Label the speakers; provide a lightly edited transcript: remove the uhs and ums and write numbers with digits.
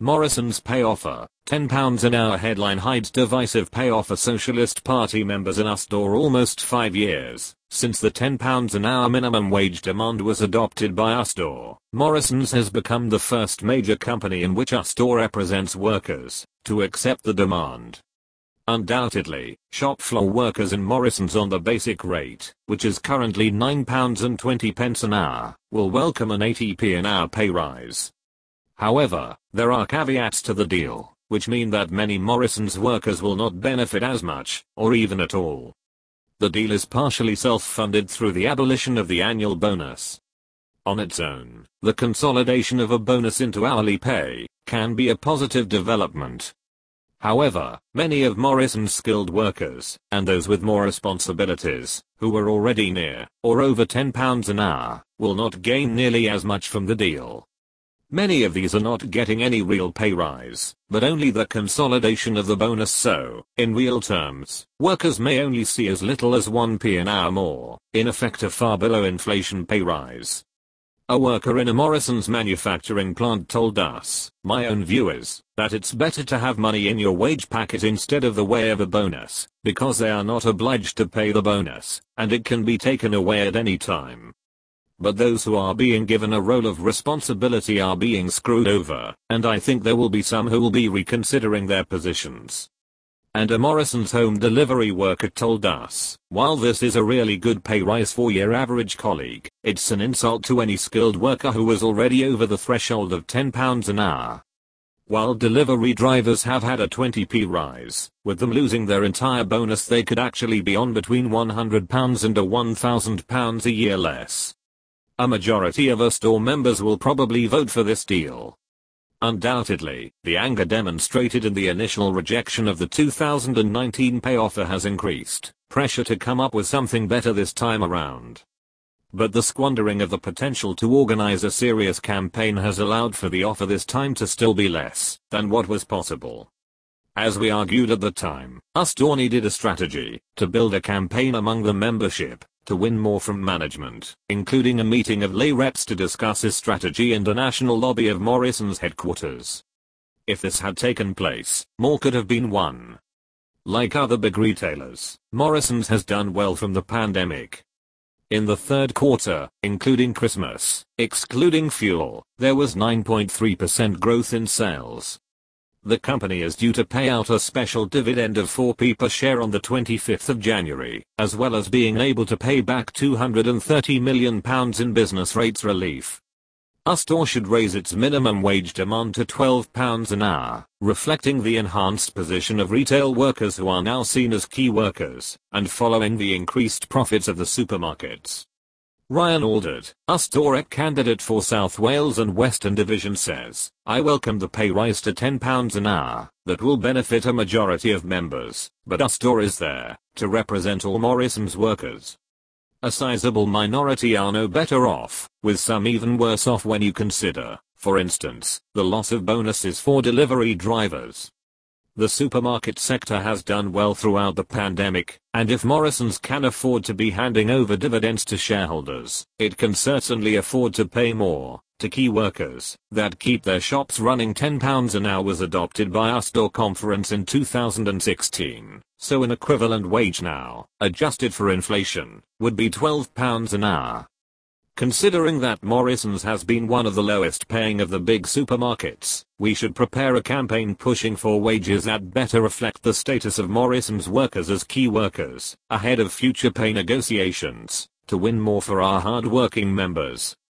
Speaker 1: Morrison's pay offer, £10 an hour headline hides divisive pay offer. Socialist Party members in Astor. Almost 5 years since the £10 an hour minimum wage demand was adopted by Astor, Morrison's has become the first major company in which Astor represents workers to accept the demand. Undoubtedly, shop floor workers in Morrison's on the basic rate, which is currently £9.20 an hour, will welcome an 80p an hour pay rise. However, there are caveats to the deal, which mean that many Morrison's workers will not benefit as much, or even at all. The deal is partially self-funded through the abolition of the annual bonus. On its own, the consolidation of a bonus into hourly pay can be a positive development. However, many of Morrison's skilled workers, and those with more responsibilities, who are already near, or over £10 an hour, will not gain nearly as much from the deal. Many of these are not getting any real pay rise, but only the consolidation of the bonus. So, in real terms, workers may only see as little as 1p an hour more, in effect a far below inflation pay rise. A worker in a Morrison's manufacturing plant told us, "My own view is that it's better to have money in your wage packet instead of the way of a bonus, because they are not obliged to pay the bonus, and it can be taken away at any time. But those who are being given a role of responsibility are being screwed over, and I think there will be some who will be reconsidering their positions." And a Morrison's home delivery worker told us, "While this is a really good pay rise for your average colleague, it's an insult to any skilled worker who was already over the threshold of £10 an hour." While delivery drivers have had a 20p rise, with them losing their entire bonus they could actually be on between £100 and £1,000 a year less. A majority of Astor members will probably vote for this deal. Undoubtedly, the anger demonstrated in the initial rejection of the 2019 pay offer has increased pressure to come up with something better this time around. But the squandering of the potential to organize a serious campaign has allowed for the offer this time to still be less than what was possible. As we argued at the time, Astor needed a strategy to build a campaign among the membership, to win more from management, including a meeting of lay reps to discuss his strategy in the national lobby of Morrison's headquarters. If this had taken place, more could have been won. Like other big retailers, Morrison's has done well from the pandemic. In the third quarter, including Christmas, excluding fuel, there was 9.3% growth in sales. The company is due to pay out a special dividend of 4p per share on the 25th of January, as well as being able to pay back £230 million in business rates relief. Astor should raise its minimum wage demand to £12 an hour, reflecting the enhanced position of retail workers who are now seen as key workers, and following the increased profits of the supermarkets. Ryan Aldert, Astor candidate for South Wales and Western Division says, "I welcome the pay rise to £10 an hour, that will benefit a majority of members, but Astor is there to represent all Morrison's workers. A sizable minority are no better off, with some even worse off when you consider, for instance, the loss of bonuses for delivery drivers. The supermarket sector has done well throughout the pandemic, and if Morrison's can afford to be handing over dividends to shareholders, it can certainly afford to pay more to key workers that keep their shops running." £10 an hour was adopted by Astor Conference in 2016, so an equivalent wage now, adjusted for inflation, would be £12 an hour. Considering that Morrison's has been one of the lowest paying of the big supermarkets, we should prepare a campaign pushing for wages that better reflect the status of Morrison's workers as key workers, ahead of future pay negotiations, to win more for our hard-working members.